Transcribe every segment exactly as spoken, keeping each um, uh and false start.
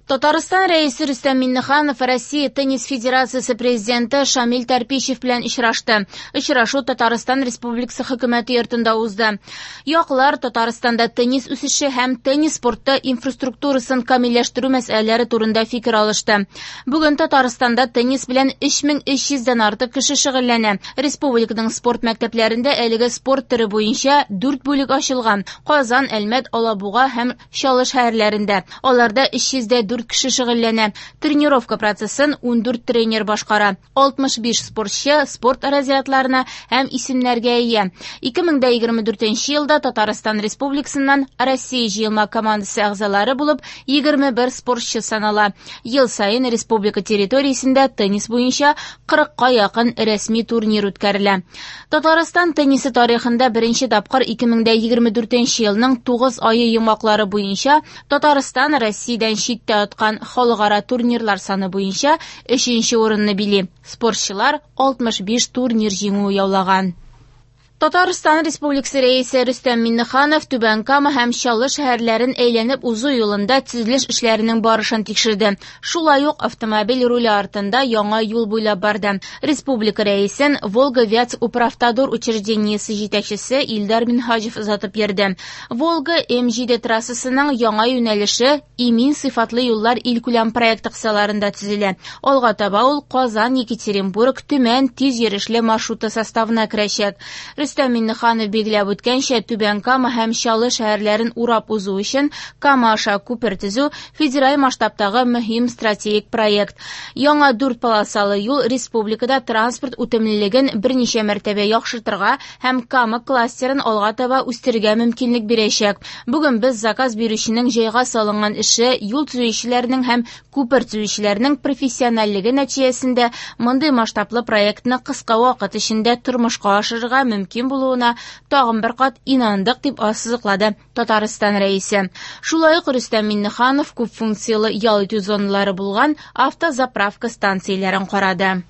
Татарстан рәисе Рөстәм Миннеханов Россия теннис федерациясе президенты Шамил Тәрпишев белән очрашты. Очрашу Татарстан Республикасы хөкүмәте йортында узды. Яклар Татарстанда теннис үсеше һәм теннис спорты инфраструктурасын камилләштерү мәсьәләләре турында фикер алышты. Бүген Татарстанда теннис белән өч мең өч йөздән артык кеше шөгыльләнә. Республиканың спорт мәктәпләрендә әлеге спорт төре буенча дүрт бүлек ачылган. Казан, Әлмәт, Алабуга һәм Чаллы шәһәрләрендә. Аларда өч йөздә дүрт кеше шөгыльләнә. Тренировка процессын ундүрт тренер башкара. алтмыш биш спортчы спорт разрядларына һәм исемнәргә ия. ике мең егерме дүртенче елда Татарстан Республикасыннан Россия җыелма командасы әгъзалары булып егерме бер спортчы санала. Ел сайын республика территориясендә теннис буенча кырыкка якын рәсми турнир үткәрелә. Татарстан теннисы тарихында беренче тапкыр ике мең егерме дүртенче елның тугыз айы йомаклары буенча Татарстан Россиядән читтә аткан халыкара турнирлар саны буенча өченче урынны били. Спортчылар алтмыш биш турнир җиңү яулаган. Татарстан Республикасы рәисе Рөстәм Миннеханов Түбән Кама һәм Чаллы шәһәрләрен әйләнеп узу юлында төзелеш эшләренең барышын тикшерде. Шулай ук автомобиль руле артында яңа юл буйлап барды. Республика рәисен Волга-Вятс-Управтодор учреждениесе җитәкчесе Илдар Минхаҗев озатып йөрде. Волга М җиде трассасының яңа юнәлеше Имин сыйфатлы юллар илкүләм проекты кысаларында төзелә. Алга таба ул Казан, Екатеринбург, Төмән тиз йөрешле маршруты составына керәчәк. Рөстәм Миннеханов билгеләп үткәнчә, Түбән Кама һәм Чаллы шәһәрләрен урап узу өчен Кама-Аша күпер төзү федераль масштабтагы мөһим стратегик проект. Яңа дүрт полосалы юл республикада транспорт үтемлелеген берничә мәртәбә яхшыртырга һәм Кама кластерын алга таба үстерергә мөмкинлек бирәчәк. Бүген без заказ бирүченең җайга салынган эше, юл төзүчеләрнең һәм күпер төзүчеләрнең профессионаллыгы нәтиҗәсендә мондый масштаблы проектны кыска вакыт эчендә тормышка ашырырга мөмкин булуына тагын бер кат инандык, дип ассызыклады Татарстан рәисе. Шулай ук Рөстәм Миннеханов күп функциялы ял итү зоналары булган автозаправка станцияләрен карады.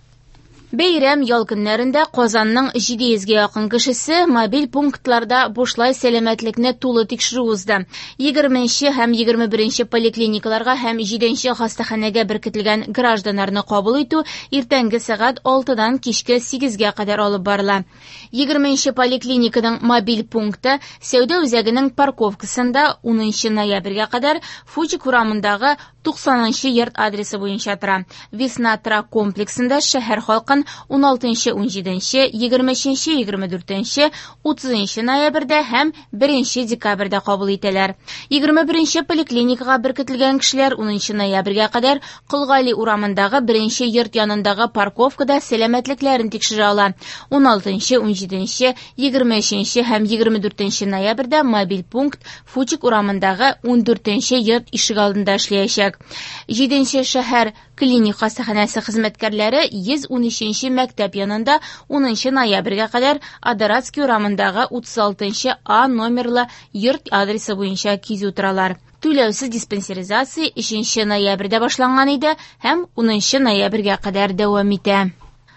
Бәйрәм ял көннәрендә Казанның җиде йөзгә якын кешесе мобиль пунктларда бушлай сәламәтлекне тулы тикшерү узды. егерменче һәм егерме беренче поликлиникаларга һәм җиденче хастаханәгә беркетелгән гражданнарны кабул итү иртәнге сәгать алтыдан кичке сигезгә кадәр алып барыла. егерменче поликлиниканың мобиль пункты Сәүдә үзәгенең парковкасында унынчы ноябрьгә кадәр Фучик урамындагы туксанынчы йорт адресы буенча тора. Весна-Тра комплексында шәһәр халкын ун алтынчы, ун җиденче, егерме өченче, егерме дүртенче, утызынчы ноябрьдә һәм беренче декабрьдә кабул итәләр. егерме беренче поликлиникага беркетелгән кешеләр унынчы ноябрьгә кадәр Кылгали урамындагы беренче йорт янындагы парковкада сәламәтлекләрен тикшерә ала. ун алтынчы, ун җиденче, егерме өченче һәм егерме дүртенче ноябрьдә мобиль пункт Фучик урамындагы ун дүртенче йорт ишегалдында эшләячәк. җиденче шәһәр клиник хастаханәсе хезмәткәрләре йөз унөченче мәктәп янында унынчы ноябрьгә кадәр Адаратский урамындагы утыз алтынчы А номерлы йорт адресы буенча кизү торалар. Түләүсез диспансеризация өченче ноябрьдә башланган иде һәм унынчы ноябрьгә кадәр дәвам итә.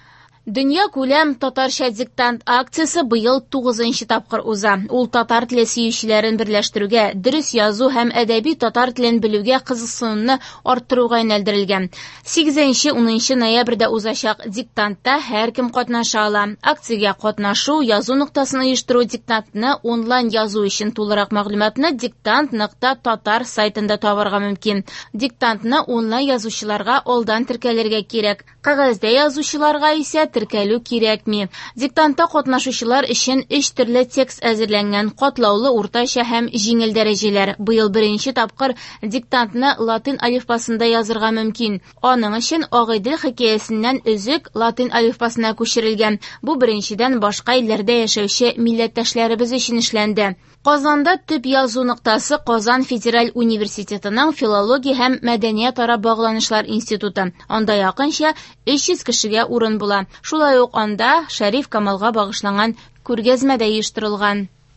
Дөнья күләм татарча диктант акциясе быел тугызынчы тапкыр уза. Ул татар теле сөючеләрен берләштерүгә, дөрес язу һәм әдәби татар телен белүгә кызыксынуны арттыруга юнәлдерелгән. сигезенче - унынчы ноябрьдә узачак диктантта һәркем катнаша ала. Акциягә катнашу, язу нуктасын оештыру, диктантны онлайн язу өчен тулырак мәгълүматны диктант нокта татар сайтында табарга мөмкин. Диктантны онлайн язучыларга алдан теркәлергә кирәк. Кәгазьдә язучыларга исә теркәлү кирәкми. Диктантта катнашучылар өчен өч төрле текст әзерләнгән: катлаулы, уртача һәм җиңел дәрәҗәләр. Быел беренче тапкыр диктантны латин алифбасында язырга мөмкин. Аның өчен Агыйдел хикәясеннән өзек латин алифбасына күчерелгән. Бу беренчедән башка илләрдә яшәүче милләттәшләребез өчен эшләнде. Казанда төп язу ноктасы Казан Федераль университетының филология һәм мәдәният ара багланышлар институты. Анда якынча өч йөз кешегә урын була. Шулай ук анда Шәриф Камалга багышланган күргәзмә дә оештырылган.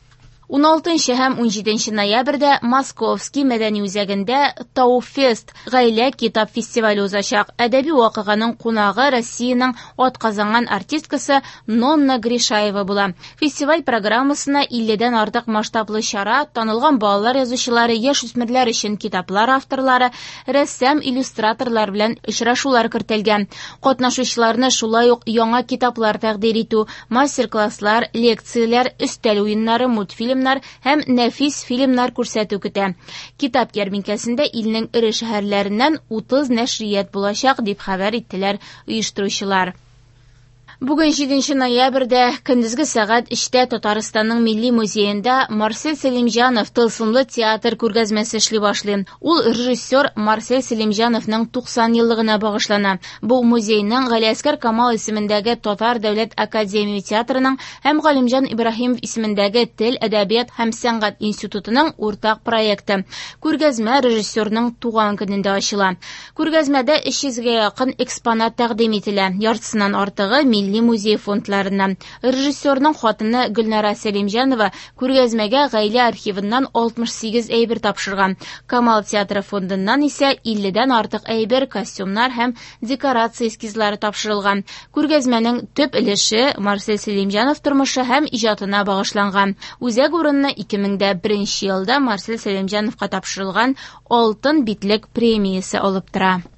он алтынчы һәм он җиденче ноябрьдә Московский мәдәни үзәгендә Тауфест гаилә китап фестивале узачак. Әдәби вакыйганың кунагы Россиянең атказанган артисткасы Нонна Гришаева була. Фестиваль программасына илледән артык масштаблы чара, танылган балалар язучылары, яшүсмерләр өчен китаплар авторлары, рәссам, иллюстраторлар белән очрашулар кертелгән. Катнашучыларны шулай ук яңа китаплар тәкъдим итү, мастер-класслар, лекцияләр, өстәл уеннары, мультфильм һәм нәфис фильмнар күрсәтү көтә. Китап ярминкәсендә илнең ире шәһәрләреннән утыз нәшрият булачак, дип хәбәр иттеләр оештыручылар. Бүген җиденче ноябрьдә көндезге сәгать өчтә Татарстанның Милли музеенда Марсель Селимҗанов тылсымлы театр күргәзмәсе эшли башлый. Ул режиссер Марсель Селимҗановның туксан еллыгына багышлана. Бу музейның Галиәскәр Камал исемендәге Татар дәүләт академия театрының һәм Галимҗан Ибраһимов исемендәге Тел, әдәбият һәм сәнгать институтының уртак проекты. Күргәзмә режиссерның туган көнендә ачыла. Күргәзмәдә өч йөзгә якын экспонат тәкъдим ителә. Яртысыннан артыгы Милли музей фондларыннан. Режиссерның хатыны Гөлнара Селимҗанова күргәзмәгә гаилә архивыннан алтмыш сигез әйбер тапшырган. Камал театры фондыннан исә илледән артык әйбер, костюмнар һәм декорация эскизлары тапшырылган. Күргәзмәнең төп өлеше Марсель Селимҗанов тормышы һәм иҗатына багышланган. Үзәк урынны ике мең беренче елда Марсель Селимҗановка тапшырылган Алтын битлек премиясе алып тора.